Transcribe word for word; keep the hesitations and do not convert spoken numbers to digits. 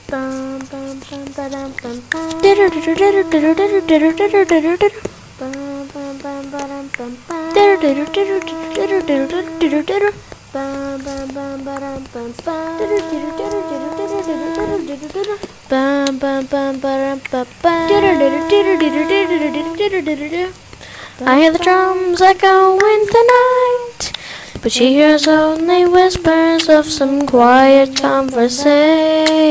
Bum, bum, bum, ba-dum, bum, bum. Bum, bum, bum, ba-dum, bum, bum. Bum, bum, bum, ba-dum, bum, bum. Bum, bum, bum, ba-dum, bum, bum. I hear the drums echoing the night, but she hears only whispers of some quiet conversation.